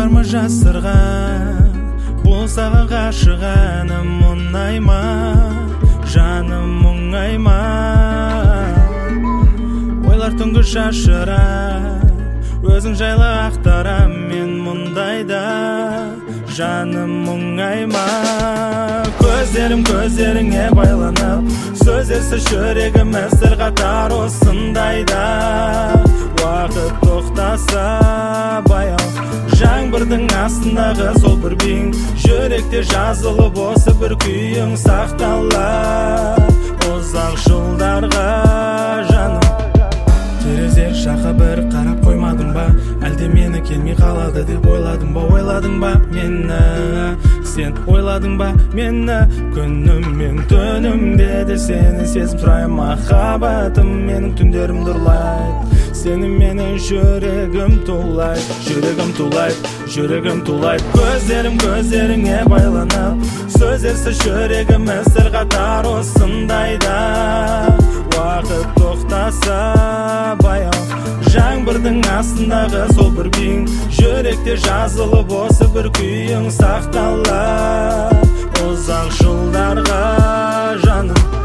бармы жасырған бұл саған ғашық әнім мұңайма жаным мұңайма ойлар түнгі шашырап өзің жайлы ақтарам мен мұндайда жаным мұңайма көздеріңе байланып сөздерсіз жүрегіміз сыр қатар осындайда уақыт тоқтаса баяу жаңбырдың астындағы сол бір биің жүректе жазылып осы бір күйің сақталар ұзақ жылдарға жаным терезе жаққа бір қарап қоймадың ба әлде мені келмей қалады деп ойладың ба мені сен ойладың ба мені күнім мен түнімде де сені сезім сұраймын махаббатым менің түндерімді ұрлайды сені менің жүрегім тулайды көздеріңе байланып сөздерсіз жүрегіміз сыр қатар осындайда уақыт тоқтаса баяу жаңбырдың астындағы сол бір биің жүректе жазылып осы бір күйің сақталар ұзақ жылдарға жаным